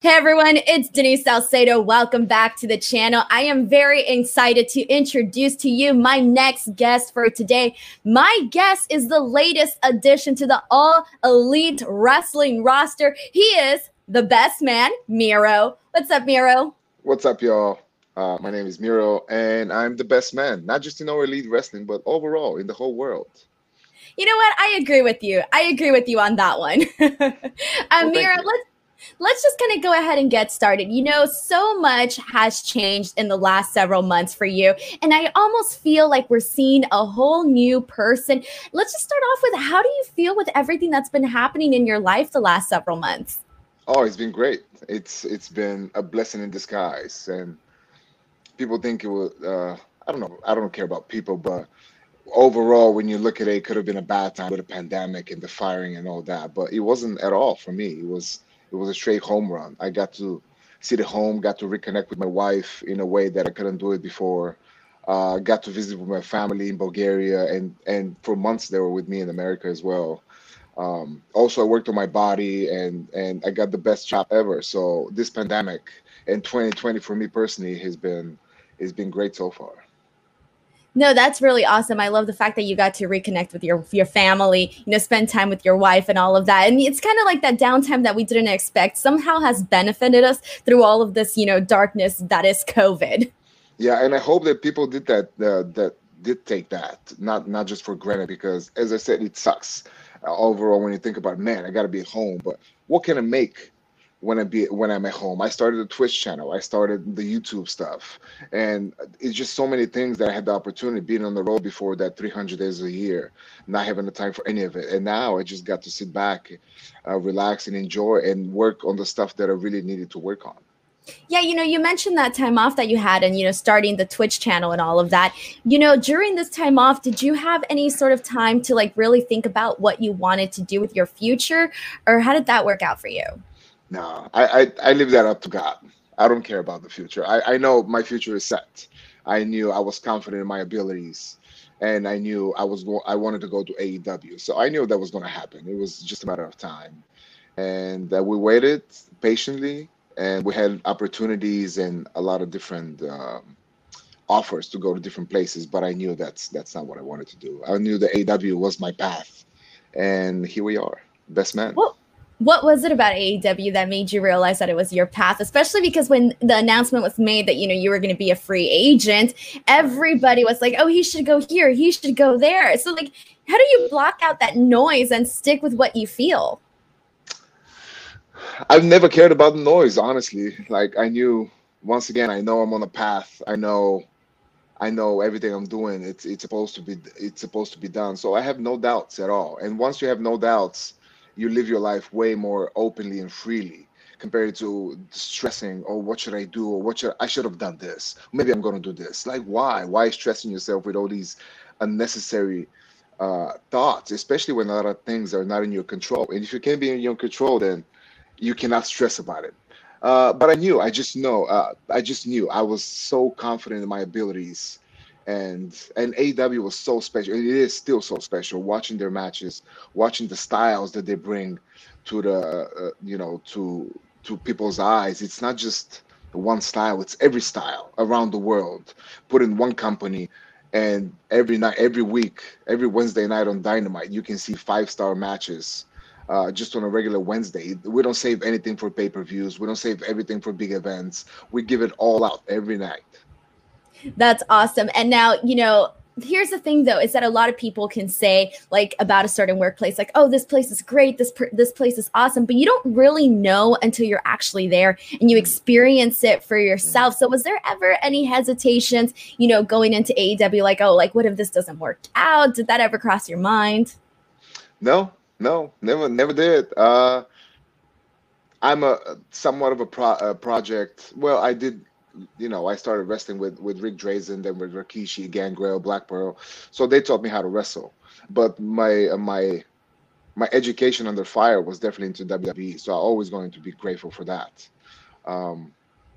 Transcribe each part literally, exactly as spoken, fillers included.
Hey everyone, it's Denise Salcedo. Welcome back to the channel. I am very excited to introduce to you my next guest for today. My guest is the latest addition to the All Elite Wrestling roster. He is the best man, Miro. What's up, Miro? What's up, y'all? Uh, my name is Miro, and I'm the best man, not just in our elite wrestling, but overall in the whole world. You know what? I agree with you. I agree with you on that one. um, Well, thank Miro, you. let's Let's just kind of go ahead and get started. You know, so much has changed in the last several months for you. And I almost feel like we're seeing a whole new person. Let's just start off with, how do you feel with everything that's been happening in your life the last several months? Oh, it's been great. It's it's been a blessing in disguise, and people think it was. Uh, I don't know. I don't care about people, but overall, when you look at it, it could have been a bad time with a pandemic and the firing and all that. But it wasn't at all for me. It was it was a straight home run. I got to see the home, got to reconnect with my wife in a way that I couldn't do it before. Uh, got to visit with my family in Bulgaria, and and for months they were with me in America as well. Um, also, I worked on my body, and and I got the best job ever. So this pandemic and twenty twenty for me personally has been has been great so far. No, that's really awesome. I love the fact that you got to reconnect with your your family, you know, spend time with your wife and all of that. And it's kind of like that downtime that we didn't expect somehow has benefited us through all of this, you know, darkness that is COVID. Yeah, and I hope that people did that uh, that did take that, not not just for granted, because as I said, it sucks uh, overall when you think about, man, I got to be at home, but what can I make when I be when I'm at home? I started a Twitch channel, I started the YouTube stuff, and it's just so many things that I had the opportunity being on the road before that three hundred days a year, not having the time for any of it, and now I just got to sit back, uh, relax, and enjoy and work on the stuff that I really needed to work on. Yeah, you know, you mentioned that time off that you had and, you know, starting the Twitch channel and all of that. You know, during this time off, did you have any sort of time to like really think about what you wanted to do with your future? Or how did that work out for you? No, I, I I leave that up to God. I don't care about the future. I, I know my future is set. I knew I was confident in my abilities, and I knew I was go I wanted to go to A E W. So I knew that was going to happen. It was just a matter of time, and uh, we waited patiently, and we had opportunities and a lot of different um, offers to go to different places. But I knew that's that's not what I wanted to do. I knew that A E W was my path, and here we are, best man. Well, what was it about A E W that made you realize that it was your path? Especially because when the announcement was made that, you know, you were going to be a free agent, everybody was like, oh, he should go here, he should go there. So like, how do you block out that noise and stick with what you feel? I've never cared about the noise, honestly. Like I knew, once again, I know I'm on a path. I know I know everything I'm doing. It's it's supposed to be it's supposed to be done. So I have no doubts at all. And once you have no doubts, you live your life way more openly and freely compared to stressing, oh, what should I do? Or what should I should have done this. Maybe I'm gonna do this. Like why? Why stressing yourself with all these unnecessary uh, thoughts, especially when a lot of things are not in your control. And if you can't be in your control, then you cannot stress about it. Uh, but I knew, I just know, uh, I just knew I was so confident in my abilities, and and A E W was so special. It is still so special. Watching their matches, watching the styles that they bring to the, uh, you know, to to people's eyes. It's not just one style; it's every style around the world, put in one company. And every night, every week, every Wednesday night on Dynamite, you can see five star matches uh, just on a regular Wednesday. We don't save anything for pay-per-views. We don't save everything for big events. We give it all out every night. That's awesome. And now, you know, here's the thing though, is that a lot of people can say like about a certain workplace, like, oh, this place is great. This, this place is awesome. But you don't really know until you're actually there and you experience it for yourself. So was there ever any hesitations, you know, going into A E W, like, oh, like, what if this doesn't work out? Did that ever cross your mind? No, no, never, never did. Uh, I'm a somewhat of a, pro, a project. Well, I did, you know, I started wrestling with with Rick Drazen, then with Rikishi, Gangrel, Black Pearl. So they taught me how to wrestle. But my uh, my my education under fire was definitely into W W E. So I'm always going to be grateful for that. Um,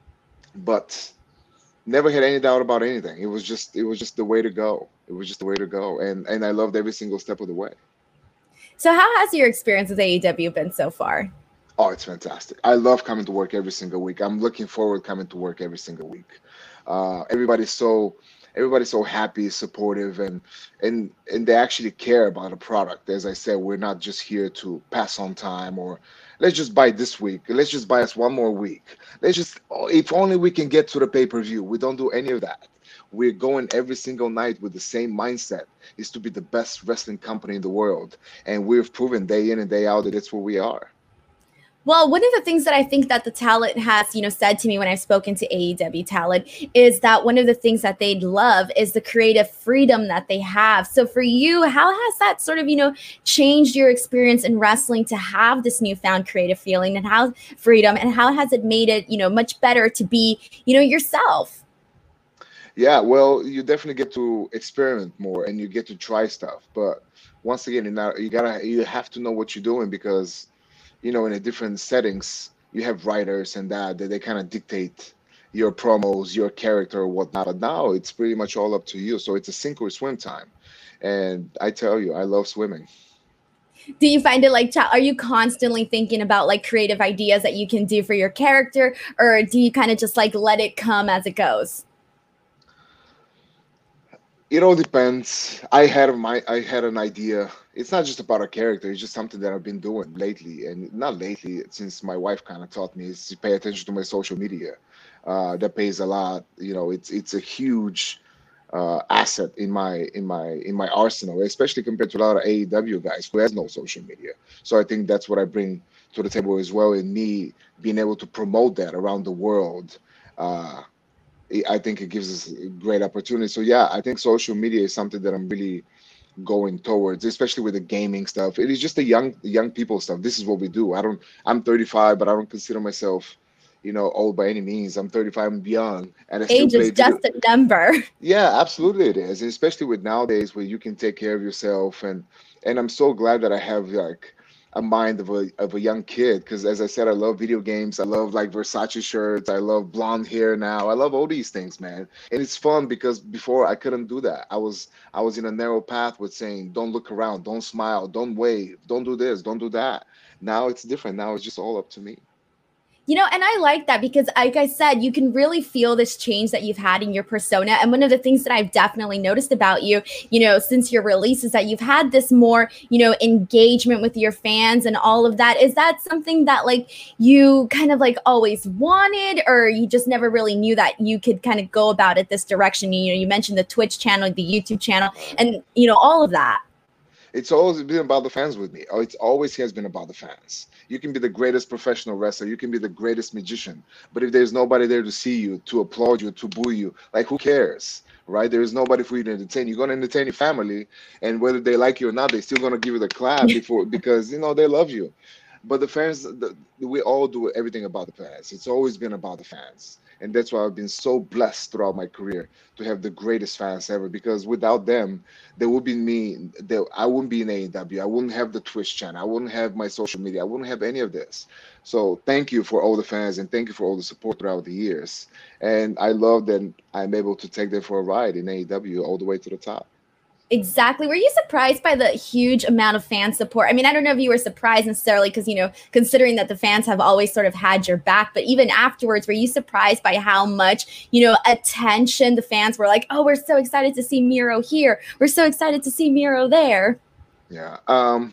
but never had any doubt about anything. It was just it was just the way to go. It was just the way to go, and and I loved every single step of the way. So how has your experience with A E W been so far? Oh, it's fantastic. I love coming to work every single week. I'm looking forward coming to work every single week. Uh, everybody's so everybody's so happy, supportive, and and and they actually care about the product. As I said, we're not just here to pass on time or let's just buy this week. Let's just buy us one more week. Let's just oh, if only we can get to the pay-per-view. We don't do any of that. We're going every single night with the same mindset is to be the best wrestling company in the world. And we've proven day in and day out that it's what we are. Well, one of the things that I think that the talent has, you know, said to me when I've spoken to A E W talent is that one of the things that they love is the creative freedom that they have. So for you, how has that sort of, you know, changed your experience in wrestling to have this newfound creative feeling and how freedom and how has it made it, you know, much better to be, you know, yourself? Yeah, well, you definitely get to experiment more and you get to try stuff. But once again, you know, you gotta you have to know what you're doing because you know, in a different settings, you have writers and that that they kind of dictate your promos, your character, or whatnot. But now it's pretty much all up to you. So it's a sink or swim time. And I tell you, I love swimming. Do you find it like, are you constantly thinking about like creative ideas that you can do for your character, or do you kind of just like let it come as it goes? It all depends. I had my I had an idea. It's not just about a character. It's just something that I've been doing lately, and not lately since my wife kind of taught me is to pay attention to my social media. Uh, that pays a lot. You know, it's it's a huge uh, asset in my in my in my arsenal, especially compared to a lot of A E W guys who has no social media. So I think that's what I bring to the table as well, in me being able to promote that around the world. Uh, I think it gives us a great opportunity. So yeah, I think social media is something that I'm really going towards, especially with the gaming stuff. It is just the young the young people stuff. This is what we do. I don't I'm thirty-five, but I don't consider myself, you know, old by any means. I'm thirty-five and beyond, and I still Age play is video. just a number. Yeah, absolutely it is. And especially with nowadays where you can take care of yourself and and I'm so glad that I have like a mind of a of a young kid because as I said, I love video games. I love like Versace shirts. I love blonde hair now. I love all these things, man. And it's fun because before I couldn't do that. I was I was in a narrow path with saying, don't look around, don't smile, don't wave, don't do this, don't do that. Now it's different. Now it's just all up to me. You know, and I like that because, like I said, you can really feel this change that you've had in your persona. And one of the things that I've definitely noticed about you, you know, since your release is that you've had this more, you know, engagement with your fans and all of that. Is that something that like you kind of like always wanted, or you just never really knew that you could kind of go about it this direction? You know, you mentioned the Twitch channel, the YouTube channel, and, you know, all of that. It's always been about the fans with me. Oh, it always has been about the fans. You can be the greatest professional wrestler, you can be the greatest magician, but if there's nobody there to see you, to applaud you, to boo you, like who cares, right? There is nobody for you to entertain. You're going to entertain your family, and whether they like you or not, they're still going to give you the clap before because you know they love you. But the fans, the, we all do everything about the fans. It's always been about the fans. And that's why I've been so blessed throughout my career to have the greatest fans ever. Because without them, there would be me. There, I wouldn't be in A E W. I wouldn't have the Twitch channel. I wouldn't have my social media. I wouldn't have any of this. So thank you for all the fans and thank you for all the support throughout the years. And I love that I'm able to take them for a ride in A E W all the way to the top. Exactly. Were you surprised by the huge amount of fan support? I mean, I don't know if you were surprised necessarily because, you know, considering that the fans have always sort of had your back, but even afterwards, were you surprised by how much, you know, attention the fans were like, oh, we're so excited to see Miro here. We're so excited to see Miro there. Yeah. Um,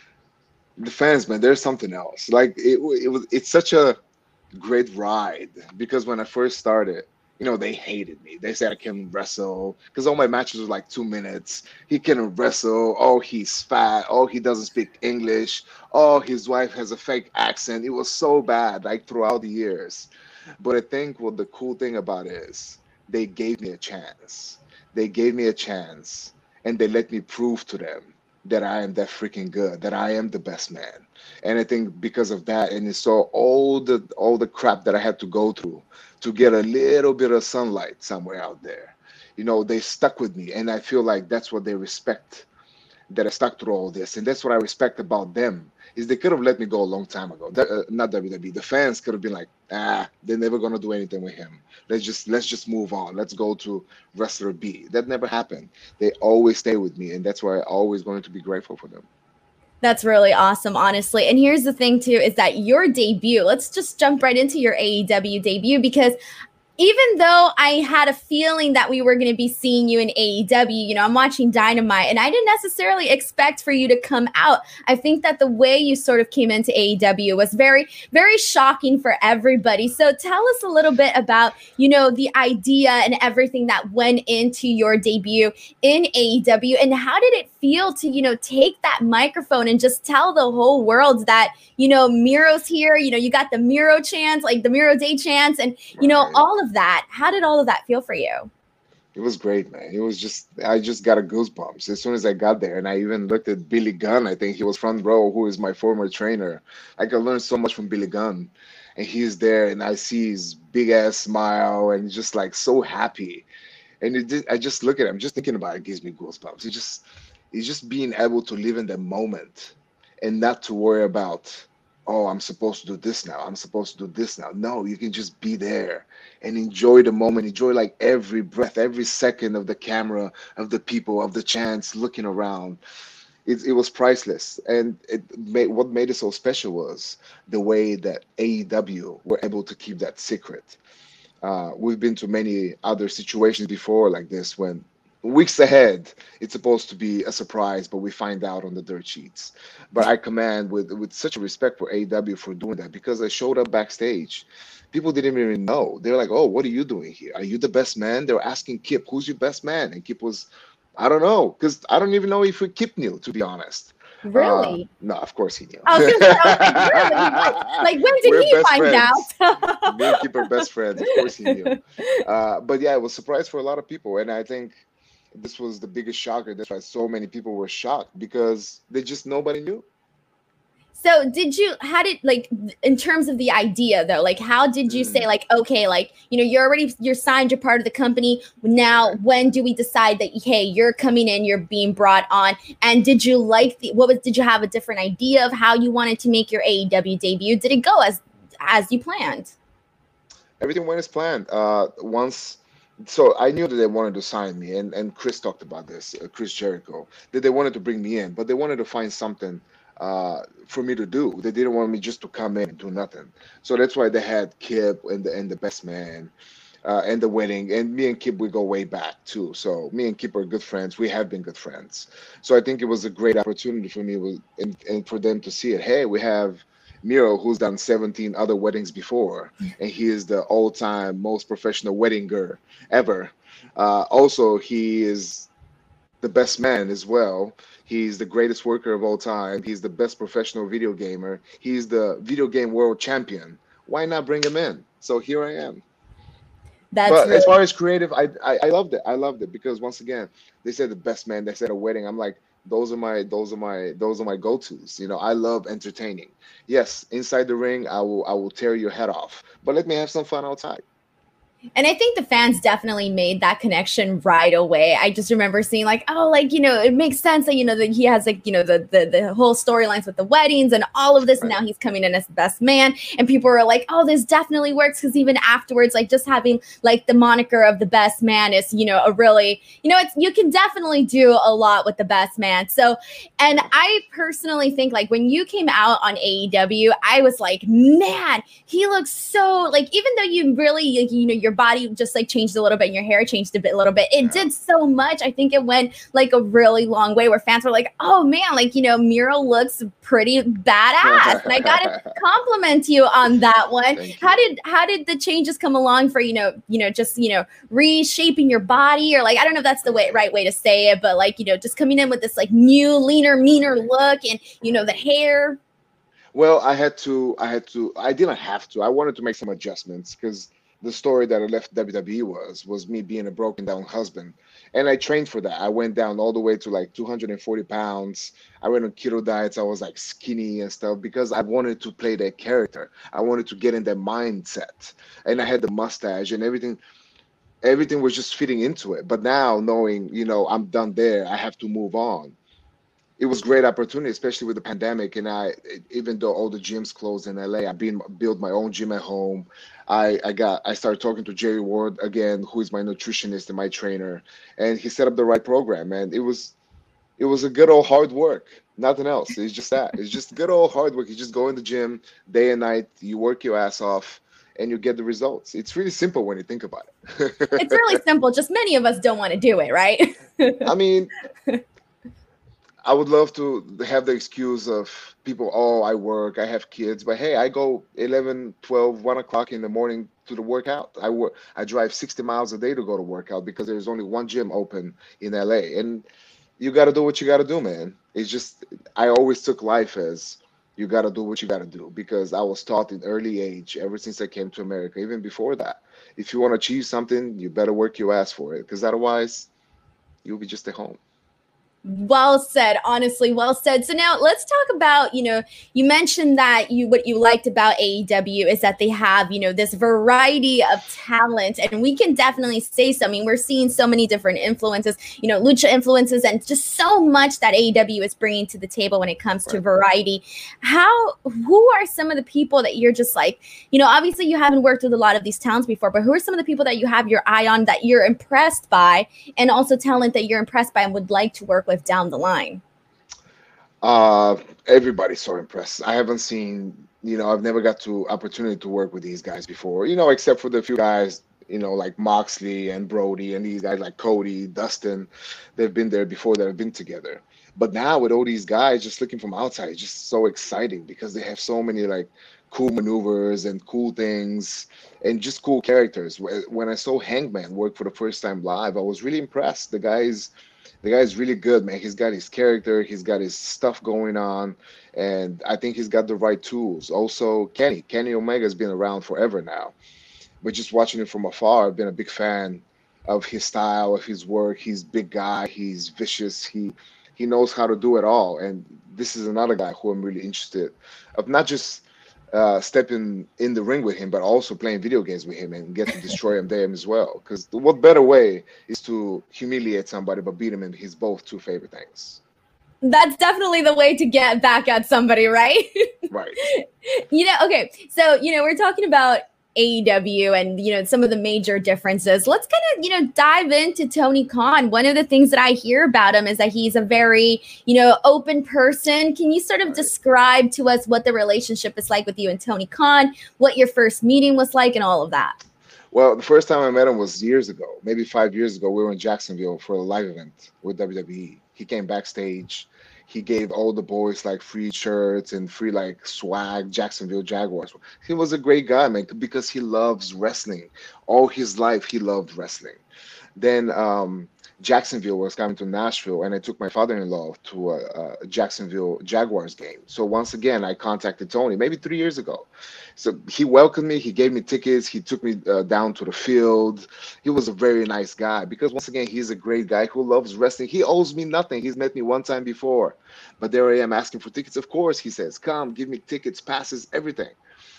the fans, man, there's something else. Like it, it was, it's such a great ride because when I first started, you know, they hated me. They said I couldn't wrestle because all my matches were like two minutes. He couldn't wrestle. Oh, he's fat. Oh, he doesn't speak English. Oh, his wife has a fake accent. It was so bad, like throughout the years. But I think what the cool thing about it is they gave me a chance. They gave me a chance and they let me prove to them that I am that freaking good, that I am the best man. And I think because of that, and it's so all the all the crap that I had to go through to get a little bit of sunlight somewhere out there, you know, they stuck with me, and I feel like that's what they respect, that I stuck through all this, and that's what I respect about them. Is they could have let me go a long time ago. That, uh, not W W E. The fans could have been like, ah, they're never gonna do anything with him. Let's just let's just move on. Let's go to wrestler B. That never happened. They always stay with me, and that's why I'm always going to be grateful for them. That's really awesome, honestly. And here's the thing, too, is that your debut, let's just jump right into your A E W debut, because even though I had a feeling that we were going to be seeing you in A E W, you know, I'm watching Dynamite and I didn't necessarily expect for you to come out. I think that the way you sort of came into A E W was very, very shocking for everybody. So tell us a little bit about, you know, the idea and everything that went into your debut in A E W, and how did it feel to, you know, take that microphone and just tell the whole world that, you know, Miro's here, you know, you got the Miro chance, like the Miro Day chance, and, you know, Right. all of that. How did all of that feel for you? It was great, man. It was just, I just got a goosebumps as soon as I got there. And I even looked at Billy Gunn. I think he was front row, who is my former trainer. I could learn so much from Billy Gunn. And he's there, and I see his big ass smile and just like so happy. And it did, I just look at him, just thinking about it gives me goosebumps. It just, it's just being able to live in the moment and not to worry about, oh, I'm supposed to do this now. I'm supposed to do this now. No, you can just be there and enjoy the moment. Enjoy like every breath, every second of the camera, of the people, of the chance looking around. It, it was priceless. And it made, what made it so special was the way that A E W were able to keep that secret. Uh, we've been to many other situations before like this when weeks ahead it's supposed to be a surprise, but we find out on the dirt sheets. But I command with with such a respect for A E W for doing that, because I showed up backstage. People didn't even know. They're like, "Oh, what are you doing here? Are you the best man?" They were asking Kip, "Who's your best man?" And Kip was, "I don't know," because I don't even know if Kip knew, to be honest. Uh, Really? no, of course he knew. I was gonna say, I was like, really? What? Like, when did We're he best find friends. Me and out? Kip are best friends. Of course he knew. Uh, but yeah, it was a surprise for a lot of people, and I think this was the biggest shocker. That's why so many people were shocked, because they just nobody knew. So did you, how did, like, in terms of the idea though, like, how did you say, Mm, like, okay, like, you know, you're already, you're signed, you're part of the company. Now, right. when do we decide that, hey, you're coming in, you're being brought on? And did you like the, what was, did you have a different idea of how you wanted to make your A E W debut? Did it go as, as you planned? Everything went as planned. Uh, once, so I knew that they wanted to sign me, and and Chris talked about this, uh, Chris Jericho, that they wanted to bring me in, but they wanted to find something uh, for me to do. They didn't want me just to come in and do nothing. So that's why they had Kip and the and the best man. Uh, and the wedding, and me and Kip, we go way back too. So me and Kip are good friends. We have been good friends. So I think it was a great opportunity for me, with, and, and for them to see it. Hey, we have Miro, who's done seventeen other weddings before, and he is the all-time most professional weddinger ever. Uh, also, he is the best man as well. He's the greatest worker of all time. He's the best professional video gamer. He's the video game world champion. Why not bring him in? So here I am. That's But as really far as creative, I, I I loved it. I loved it because once again, they said the best man. They said a wedding. I'm like, those are my those are my those are my go-tos. You know, I love entertaining. Yes, inside the ring, I will I will tear your head off. But let me have some fun outside. And I think the fans definitely made that connection right away. I just remember seeing like, oh, like, you know, it makes sense that, you know, that he has like, you know, the the, the whole storylines with the weddings and all of this. And Right. now he's coming in as the best man. And people were like, oh, this definitely works. Because even afterwards, like just having like the moniker of the best man is, you know, a really, you know, it's, you can definitely do a lot with the best man. So, and Yeah. I personally think like when you came out on A E W, I was like, man, he looks so like, even though you really, like, you know, your body just like changed a little bit and your hair changed a bit, a little bit, it Yeah. did so much. I think it went like a really long way where fans were like, oh man, like, you know, Miro looks pretty badass. And I got to compliment you on that one. Thank How you. did, how did the changes come along for, you know, you know, just, you know, reshaping your body, or like, I don't know if that's the way, right way to say it, but like, you know, just coming in with this like new, leaner, meaner Right. look and, you know, the hair. Well, I had to, I had to, I didn't have to. I wanted to make some adjustments because the story that I left W W E was was me being a broken down husband, and I trained for that. I went down all the way to like two hundred forty pounds. I went on keto diets. I was like skinny and stuff because I wanted to play that character. I wanted to get in that mindset, and I had the mustache and everything. Everything was just fitting into it. But now knowing, you know, I'm done there. I have to move on. It was great opportunity, especially with the pandemic. And I, even though all the gyms closed in L A, I been built my own gym at home. I, I got, I started talking to Jerry Ward again, who is my nutritionist and my trainer, and he set up the right program. And it was, it was a good old hard work. Nothing else. It's just that. It's just good old hard work. You just go in the gym day and night. You work your ass off, and you get the results. It's really simple when you think about It's really it. simple. Just many of us don't want to do it, right? I mean, I would love to have the excuse of people, oh, I work, I have kids, but hey, I go eleven, twelve, one o'clock in the morning to the workout. I work, I drive sixty miles a day to go to workout because there's only one gym open in L A. And you got to do what you got to do, man. It's just, I always took life as you got to do what you got to do because I was taught in early age, ever since I came to America, even before that. If you want to achieve something, you better work your ass for it because otherwise you'll be just at home. Well said, honestly, well said. So now let's talk about, you know, you mentioned that you what you liked about A E W is that they have, you know, this variety of talent, and we can definitely say so. I mean, we're seeing so many different influences, you know, lucha influences, and just so much that A E W is bringing to the table when it comes to variety. How, who are some of the people that you're just like, you know, obviously you haven't worked with a lot of these talents before, but who are some of the people that you have your eye on that you're impressed by, and also talent that you're impressed by and would like to work with down the line? Uh, everybody's so impressed. I haven't seen, you know, I've never got to opportunity to work with these guys before, you know, except for the few guys, you know, like Moxley and Brody and these guys like Cody, Dustin. They've been there before, that have been together. But now with all these guys just looking from outside, it's just so exciting because they have so many like cool maneuvers and cool things and just cool characters. Wh- When I saw Hangman work for the first time live, I was really impressed. The guy's the guy's really good, man. He's got his character, he's got his stuff going on, and I think he's got the right tools. Also, Kenny, Kenny Omega's been around forever now, but just watching him from afar, I've been a big fan of his style, of his work. He's big guy, he's vicious, he he knows how to do it all. And this is another guy who I'm really interested of not just uh, stepping in the ring with him, but also playing video games with him and get to destroy him there as well. Because what better way is to humiliate somebody but beat him in his both two favorite things. That's definitely the way to get back at somebody, right? Right. You know, okay. So, you know, we're talking about A E W and, you know, some of the major differences. Let's kind of, you know, dive into Tony Khan. One of the things that I hear about him is that he's a very, you know, open person. Can you sort of Right. describe to us what the relationship is like with you and Tony Khan, what your first meeting was like, and all of that? Well, the first time I met him was years ago, maybe five years ago. We were in Jacksonville for a live event with W W E. He came backstage. He gave all the boys like free shirts and free like swag, Jacksonville Jaguars. He was a great guy, man, because he loves wrestling. All his life, he loved wrestling. Then um, Jacksonville was coming to Nashville, and I took my father-in-law to a, a Jacksonville Jaguars game. So once again, I contacted Tony maybe three years ago. So he welcomed me. He gave me tickets. He took me uh, down to the field. He was a very nice guy because once again, he's a great guy who loves wrestling. He owes me nothing. He's met me one time before, but there I am asking for tickets. Of course, he says, "Come, give me tickets, passes, everything."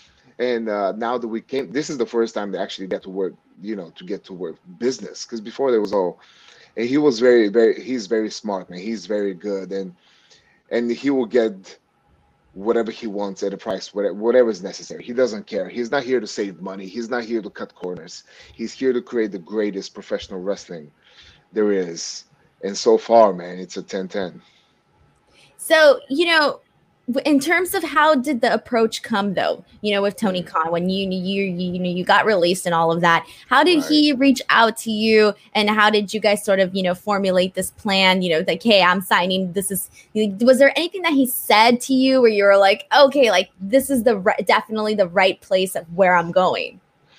And uh, now that we came, this is the first time they actually get to work, you know, to get to work business. Because before there was all, and he was very, very, he's very smart, man. He's very good, and and he will get whatever he wants at a price, whatever, whatever is necessary. He doesn't care. He's not here to save money. He's not here to cut corners. He's here to create the greatest professional wrestling there is. And so far, man, it's a ten ten. So, you know, w- in terms of how did the approach come though, you know, with Tony Mm, Khan when you you you, you know you got released and all of that, how did right. he reach out to you, and how did you guys sort of, you know, formulate this plan, you know, like, hey, I'm signing, this is, was there anything that he said to you where you were like, okay, like this is the ri- definitely the right place of where I'm going?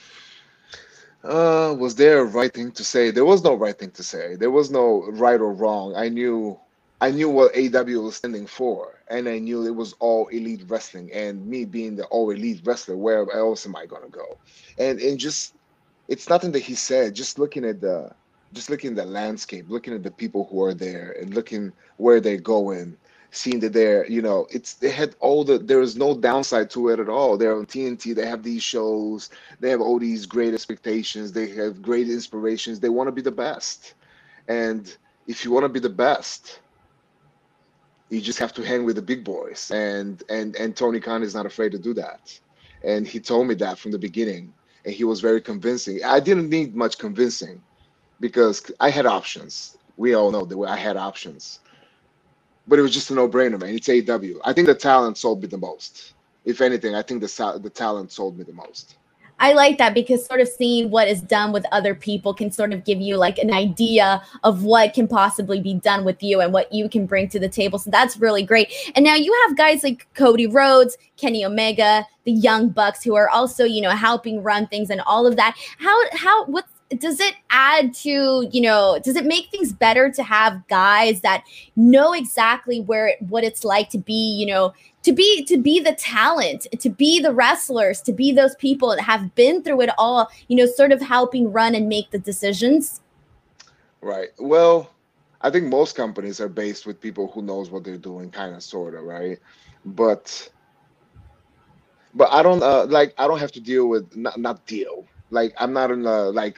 Uh, was there a right thing to say? There was no right thing to say. There was no right or wrong. I knew, I knew what A W was standing for, and I knew it was all elite wrestling. And me being the all elite wrestler, where else am I gonna go? And and just, it's nothing that he said. Just looking at the, just looking at the landscape, looking at the people who are there, and looking where they're going, seeing that they're, you know, it's they had all the, there is no downside to it at all. They're on T N T. They have these shows. They have all these great expectations. They have great inspirations. They want to be the best. And if you want to be the best, you just have to hang with the big boys. And and and Tony Khan is not afraid to do that. And he told me that from the beginning. And he was very convincing. I didn't need much convincing because I had options. We all know that I had options. but it was just a no-brainer, man. It's A E W. I think the talent sold me the most. If anything, I think the sa- the talent sold me the most. I like that because sort of seeing what is done with other people can sort of give you like an idea of what can possibly be done with you and what you can bring to the table. So that's really great. And now you have guys like Cody Rhodes, Kenny Omega, the Young Bucks, who are also, you know, helping run things and all of that. How, how, what's, does it add to, you know, does it make things better to have guys that know exactly where, what it's like to be, you know, to be, to be the talent, to be the wrestlers, to be those people that have been through it all, you know, sort of helping run and make the decisions? Right. Well, I think most companies are based with people who knows what they're doing, kind of, sort of, right? But but I don't uh, like I don't have to deal with not not deal. Like I'm not in the like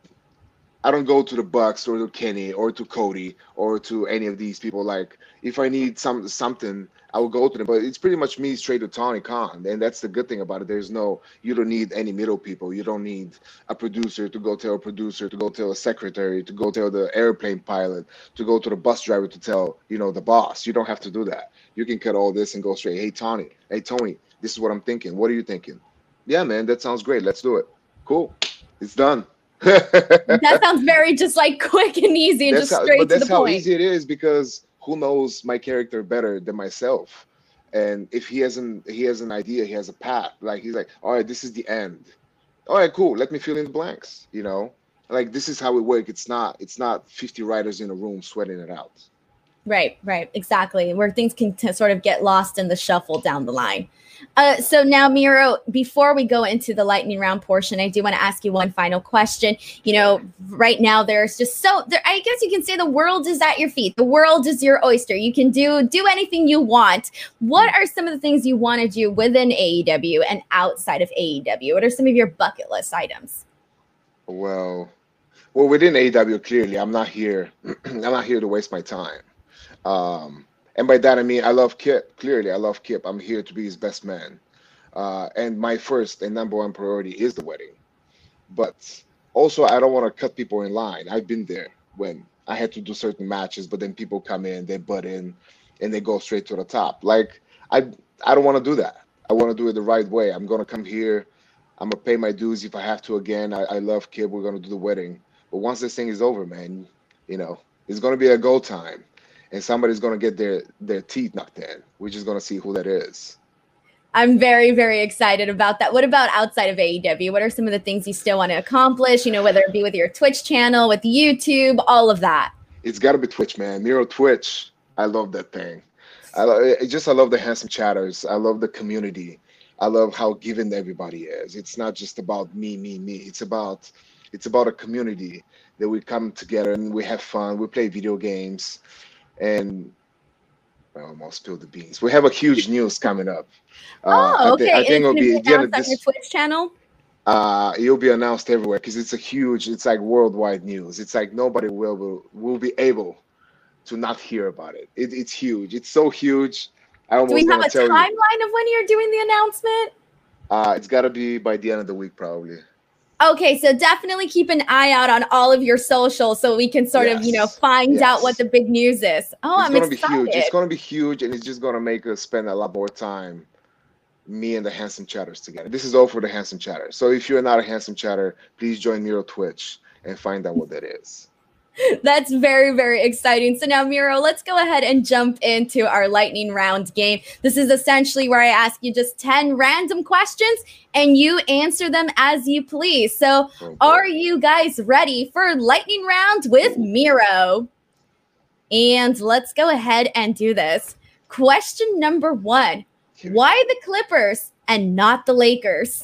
I don't go to the Bucks or to Kenny or to Cody or to any of these people. Like if I need some something, I will go to them. But it's pretty much me straight to Tony Khan, and that's the good thing about it. There's no, you don't need any middle people. You don't need a producer to go tell a producer, to go tell a secretary, to go tell the airplane pilot, to go to the bus driver to tell, you know, the boss. You don't have to do that. You can cut all this and go straight. Hey Tony, hey Tony, this is what I'm thinking. What are you thinking? Yeah, man, that sounds great. Let's do it. Cool. It's done. That sounds very just like quick and easy and That's just how, straight but to the that's how point. easy it is because who knows my character better than myself? And if he hasn't, he has an idea, he has a path. Like he's like, all right, this is the end. All right, cool. Let me fill in the blanks. You know, like this is how it works. It's not, it's not fifty writers in a room sweating it out. Right, right, exactly. Where things can t- sort of get lost in the shuffle down the line. Uh, so now, Miro, before we go into the lightning round portion, I do want to ask you one final question. You know, right now there's just so there, I guess you can say the world is at your feet. The world is your oyster. You can do do anything you want. What are some of the things you want to do within A E W and outside of A E W? What are some of your bucket list items? Well, well, within A E W, clearly, I'm not here. I'm not here to waste my time. Um, and by that I mean I love Kip. Clearly, I love Kip. I'm here to be his best man. Uh, and my first and number one priority is the wedding. But also, I don't want to cut people in line. I've been there when I had to do certain matches, but then people come in, they butt in, and they go straight to the top. Like I, I don't want to do that. I want to do it the right way. I'm gonna come here. I'm gonna pay my dues if I have to. Again, I, I love Kip. We're gonna do the wedding. But once this thing is over, man, you know, it's gonna be a go time, and somebody's gonna get their their teeth knocked in. We're just gonna see who that is. I'm very, very excited about that. What about outside of A E W? What are some of the things you still want to accomplish? You know, whether it be with your Twitch channel, with YouTube, all of that. It's got to be Twitch, man. Miro Twitch. I love that thing. I lo- it just I love the handsome chatters. I love the community. I love how given everybody is. It's not just about me, me, me. It's about it's about a community that we come together and we have fun. We play video games, and I almost spilled the beans. We have a huge news coming up. Uh, I Oh, think okay. I And think it's it'll going to be be at the end announced of on your this. Twitch channel? Uh, it'll be announced everywhere because it's a huge. It's like worldwide news. It's like nobody will will, will be able to not hear about it. it. It's huge. It's so huge. I Do we almost have gonna a tell you. timeline of when you're doing the announcement? Uh, it's got to be by the end of the week, probably. Okay, so definitely keep an eye out on all of your socials so we can sort of, you know, Yes, find out what yes. the big news is. Oh, It's I'm gonna be huge. It's excited. gonna be huge, and it's just gonna make us spend a lot more time, me and the handsome chatters together. This is all for the handsome chatter. So if you're not a handsome chatter, please join Miro Twitch and find out what that is. That's very, very exciting. So now, Miro, let's go ahead and jump into our lightning round game. This is essentially where I ask you just ten random questions and you answer them as you please. So Oh are boy. you guys ready for lightning round with Ooh. Miro? And let's go ahead and do this. Question number one. Here we Why go. the Clippers and not the Lakers?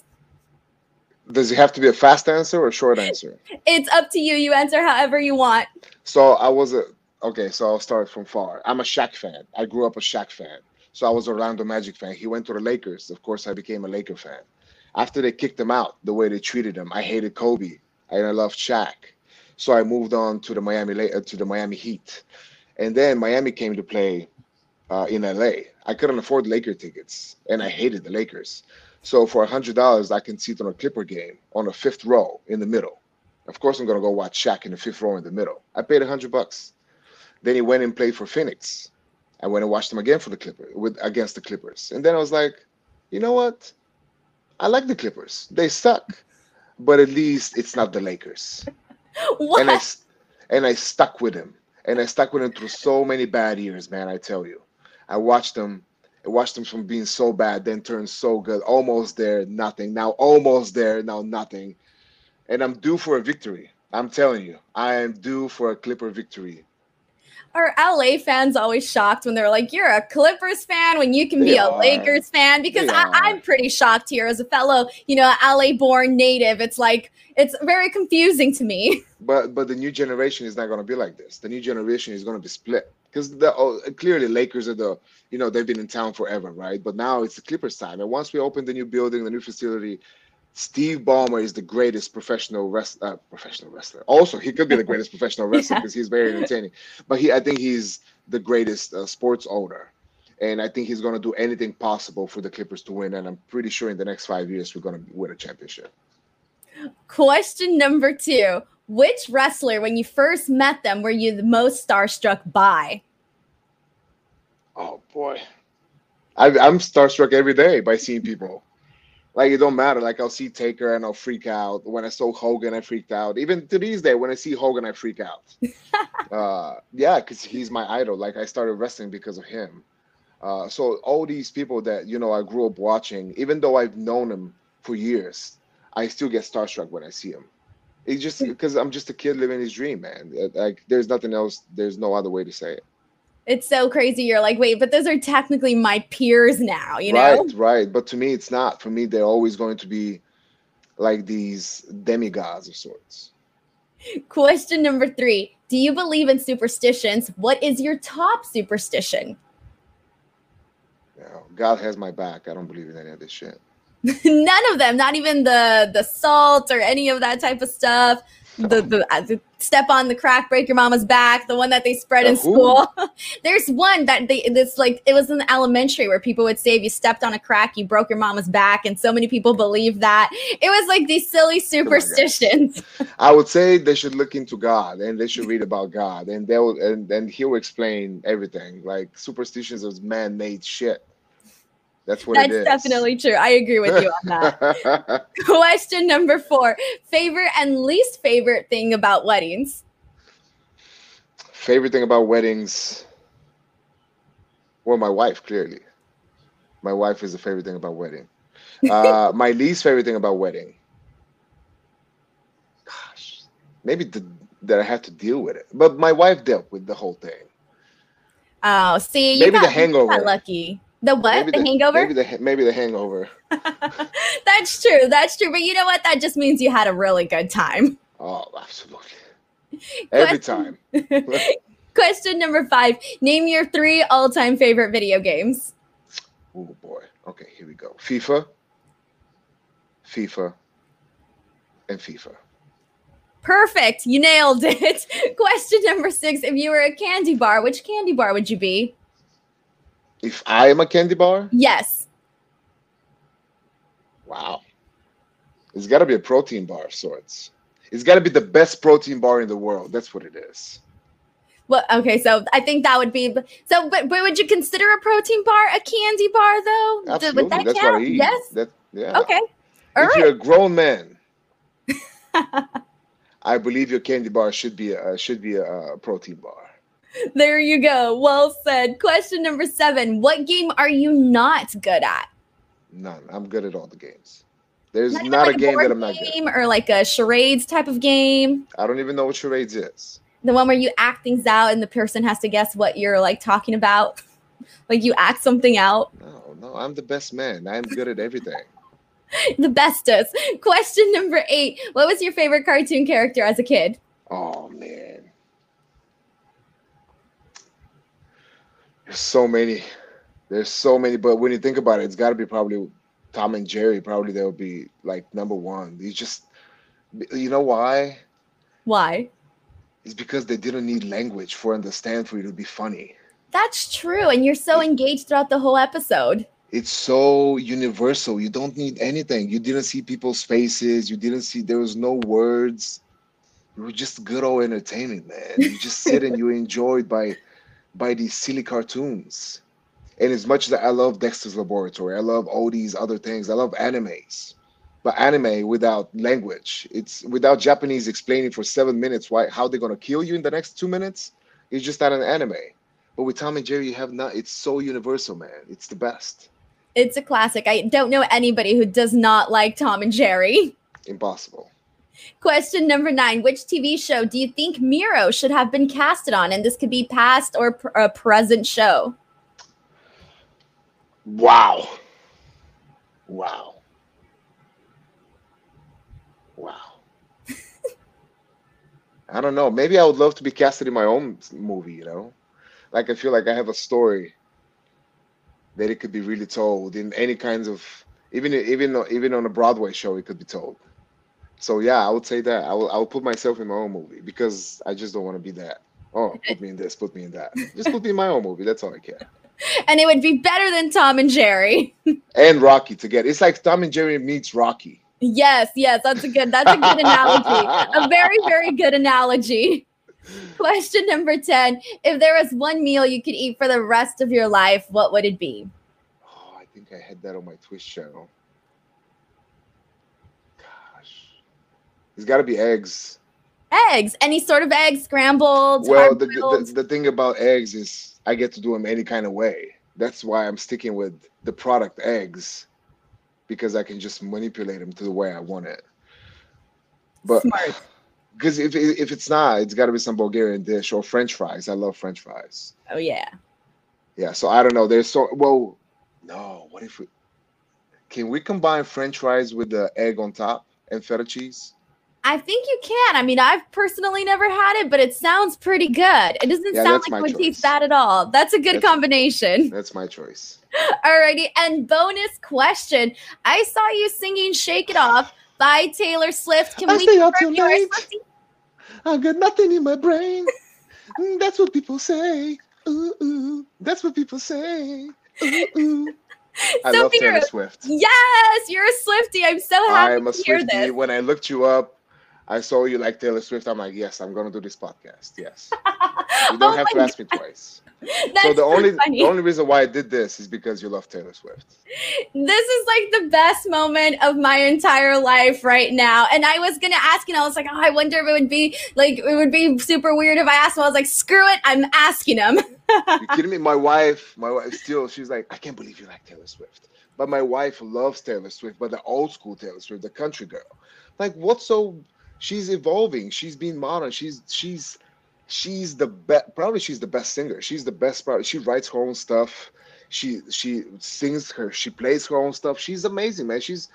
Does it have to be a fast answer or a short answer? It's up to you. You answer however you want. So I was a okay. So I'll start from far. I'm a Shaq fan. I grew up a Shaq fan. So I was a Orlando Magic fan. He went to the Lakers. Of course, I became a Laker fan. After they kicked him out, the way they treated him, I hated Kobe and I loved Shaq. So I moved on to the Miami La- uh, to the Miami Heat, and then Miami came to play uh, in L A. I couldn't afford Laker tickets, and I hated the Lakers. So for a hundred dollars, I can sit on a Clipper game on the fifth row in the middle. Of course, I'm gonna go watch Shaq in the fifth row in the middle. I paid a hundred bucks. Then he went and played for Phoenix. I went and watched them again for the Clippers with against the Clippers, and then I was like, you know what? I like the Clippers. They suck, but at least it's not the Lakers. And I What? s- and I stuck with him, and I stuck with him through so many bad years, man. I tell you, I watched them. I watched them from being so bad, then turn so good, almost there, nothing. Now almost there, now nothing. And I'm due for a victory. I'm telling you, I am due for a Clipper victory. Are L A fans always shocked when they're like, you're a Clippers fan when you can They be a are. Lakers fan? Because They I, are. I'm pretty shocked here as a fellow, you know, L A born native. It's like, it's very confusing to me. But but the new generation is not going to be like this. The new generation is going to be split because the oh, clearly Lakers are the you know they've been in town forever, right? But now it's the Clippers time. And once we open the new building, the new facility, Steve Ballmer is the greatest professional wrest, uh, professional wrestler. Also, he could be the greatest professional wrestler Yeah. because he's very entertaining. But he, I think he's the greatest uh, sports owner, and I think he's going to do anything possible for the Clippers to win. And I'm pretty sure in the next five years we're going to win a championship. Question number two. Which wrestler, when you first met them, were you the most starstruck by? Oh boy, I, I'm starstruck every day by seeing people. Like it don't matter. Like I'll see Taker and I'll freak out. When I saw Hogan, I freaked out. Even to these days, when I see Hogan, I freak out. Uh, yeah, because he's my idol. Like I started wrestling because of him. Uh, so all these people that you know I grew up watching, even though I've known them for years, I still get starstruck when I see him. It's just because I'm just a kid living his dream, man. Uh, Like there's nothing else. There's no other way to say it. It's so crazy. You're like, wait, but those are technically my peers now, you Right, know? right. But to me, it's not. For me, they're always going to be like these demigods of sorts. Question number three. Do you believe in superstitions? What is your top superstition? You know, God has my back. I don't believe in any of this shit. None of them, not even the the salt or any of that type of stuff. The, the, uh, the step on the crack, break your mama's back, the one that they spread The in who? school. There's one that they this like it was in the elementary where people would say if you stepped on a crack, you broke your mama's back, and so many people believe that. It was like these silly Come on, guys. superstitions. I would say they should look into God and they should read about God, and they'll and and he'll explain everything. Like superstitions is man-made shit. That's what it That's is. definitely true. I agree with you on that. Question number four. Favorite and least favorite thing about weddings? Favorite thing about weddings? Well, my wife, clearly. My wife is the favorite thing about wedding. Uh, my least favorite thing about wedding. Gosh, maybe the, that I have to deal with it. But my wife dealt with the whole thing. Oh, see, you Maybe the got, you hangover. got lucky. The what? Maybe The, the hangover? maybe the maybe the hangover. That's true. That's true. But you know what? That just means you had a really good time. Oh, absolutely. Every Question- time. Question number five. Name your three all-time favorite video games. Oh boy. Okay, here we go. FIFA, FIFA, and FIFA. Perfect. You nailed it. Question number six. If you were a candy bar, which candy bar would you be? If I am a candy bar, Yes. wow. It's got to be a protein bar of sorts. It's got to be the best protein bar in the world. That's what it is. Well, okay, so I think that would be so. But, but would you consider a protein bar a candy bar though? Would Absolutely. that That's count? what I eat. Yes. That, yeah. Okay. All If right. you're a grown man, I believe your candy bar should be a should be a, a protein bar. There you go. Well said. Question number seven. What game are you not good at? None. I'm good at all the games. There's Not not, even like a game board that I'm not good at. game or like a charades type of game. I don't even know what charades is. The one where you act things out and the person has to guess what you're like talking about. Like you act something out. No, no, I'm the best man. I'm good at everything. The bestest. Question number eight. What was your favorite cartoon character as a kid? Oh man. There's so many. There's so many, but when you think about it, it's got to be probably Tom and Jerry. Probably they'll be like number one. You just, you know why? Why? It's because they didn't need language for understand for you to be funny. That's true. And you're so engaged throughout the whole episode. It's so universal. You don't need anything. You didn't see people's faces. You didn't see, there was no words. It was just good old entertainment, man. You just sit and you enjoyed by by these silly cartoons. And as much as I love Dexter's Laboratory, I love all these other things, I love animes. But anime without language, it's without Japanese explaining for seven minutes why how they're gonna kill you in the next two minutes. It's just not an anime. But with Tom and Jerry, you have not. It's so universal, man. It's the best. It's a classic. I don't know anybody who does not like Tom and Jerry. Impossible. Question number nine. Which T V show do you think Miro should have been casted on? And this could be past or pr- a present show. Wow. Wow. Wow. I don't know. Maybe I would love to be casted in my own movie, you know? Like, I feel like I have a story that it could be really told in any kinds of, even even even on a Broadway show, it could be told. So yeah, I would say that. I will I will put myself in my own movie because I just don't want to be that. Oh, put me in this, put me in that. Just put me in my own movie. That's all I care. And it would be better than Tom and Jerry. And Rocky together. It's like Tom and Jerry meets Rocky. Yes, yes, that's a good, that's a good analogy. A very, very good analogy. Question number ten. If there was one meal you could eat for the rest of your life, what would it be? Oh, I think I had that on my Twitch channel. Gosh. It's got to be eggs. Eggs. Any sort of eggs, scrambled, Well, the, the, the thing about eggs is I get to do them any kind of way. That's why I'm sticking with the product eggs, because I can just manipulate them to the way I want it. But Smart. Because if if it's not, it's got to be some Bulgarian dish or French fries. I love French fries. Oh yeah. Yeah. So I don't know. There's so well. No. What if we can we combine French fries with the egg on top and feta cheese? I think you can. I mean, I've personally never had it, but it sounds pretty good. It doesn't Yeah, sound that's like it my would choice. taste bad at all. That's a good That's- combination. That's my choice. Alrighty, and bonus question. I saw you singing Shake It Off by Taylor Swift. Can I we stay up confirm till you are late. Swiftie? I got nothing in my brain. Mm, That's what people say. Ooh, ooh. That's what people say. Ooh, ooh. I So love Taylor Miro, Swift. Yes, you're a Swiftie. I'm so happy I'm a to hear Swiftie. this. When I looked you up, I saw you like Taylor Swift. I'm like, yes, I'm gonna do this podcast. Yes. You don't Oh have my to ask me twice. That's So the so only funny. the only reason why I did this is because you love Taylor Swift. This is like the best moment of my entire life right now. And I was gonna ask, and I was like, oh, I wonder if it would be like it would be super weird if I asked him. I was like, screw it, I'm asking him. You kidding me? My wife, my wife still, she's like, I can't believe you like Taylor Swift. But my wife loves Taylor Swift, but the old school Taylor Swift, the country girl. Like, what's so? She's evolving. She's being modern. She's she's she's the best. Probably she's the best singer. She's the best. Probably she writes her own stuff. She she sings her. She plays her own stuff. She's amazing, man. She's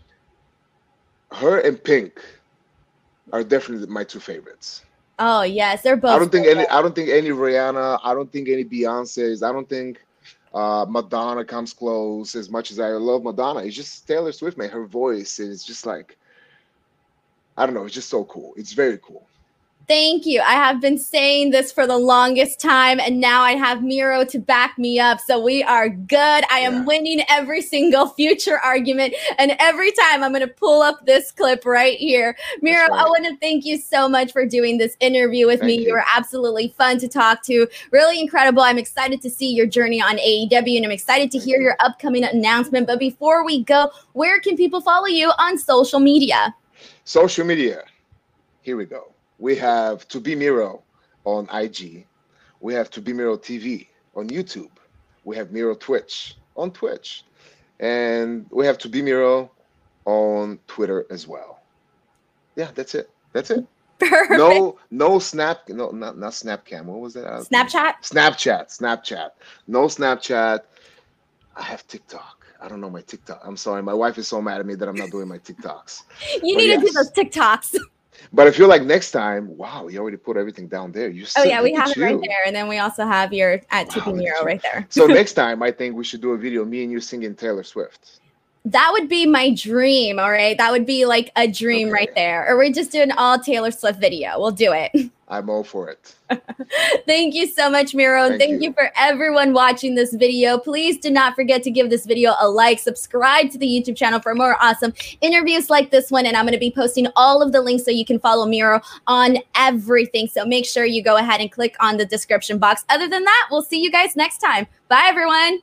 her and Pink are definitely my two favorites. Oh yes, they're both. I don't think so any. good. I don't think any Rihanna. I don't think any Beyonce's. I don't think uh, Madonna comes close. As much as I love Madonna, it's just Taylor Swift, man. Her voice is just like, I don't know. It's just so cool. It's very cool. Thank you. I have been saying this for the longest time, and now I have Miro to back me up. So we are good. I am Yeah. winning every single future argument, and every time I'm going to pull up this clip right here. Miro, That's right. I want to thank you so much for doing this interview with me. Thank You. you. were absolutely fun to talk to. Really incredible. I'm excited to see your journey on A E W, and I'm excited to Thank hear you. your upcoming announcement. But before we go, where can people follow you on social media? Social media. Here we go. We have To Be Miro on I G. We have To Be Miro T V on YouTube. We have Miro Twitch on Twitch. And we have To Be Miro on Twitter as well. Yeah, that's it. That's it. Perfect. No, no snap, no, not not Snapcam. What was that? Uh, Snapchat? Snapchat, Snapchat. No Snapchat. I have TikTok. I don't know my TikTok. I'm sorry. My wife is so mad at me that I'm not doing my TikToks. You But need to do yes. those TikToks. But I feel like next time, wow, you already put everything down there. You Oh still- yeah, we look have at it right you. there, and then we also have your at Wow, T P look at Miro you. right there. So next time, I think we should do a video, me and you singing Taylor Swift. That would be my dream. All right, that would be like a dream Okay. right there. Or we just do an all Taylor Swift video. We'll do it. I'm all for it. Thank you so much, Miro. And thank, thank you. you for everyone watching this video. Please do not forget to give this video a like, subscribe to the YouTube channel for more awesome interviews like this one. And I'm going to be posting all of the links so you can follow Miro on everything. So make sure you go ahead and click on the description box. Other than that, we'll see you guys next time. Bye, everyone.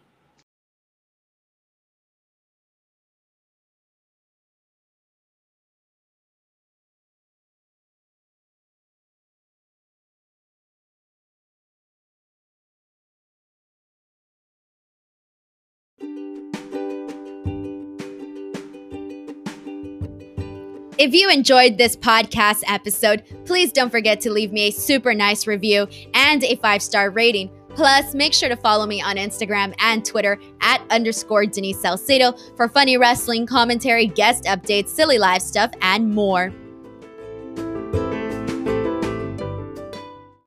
If you enjoyed this podcast episode, please don't forget to leave me a super nice review and a five-star rating. Plus, make sure to follow me on Instagram and Twitter at underscore Denise Salcedo for funny wrestling commentary, guest updates, silly live stuff, and more.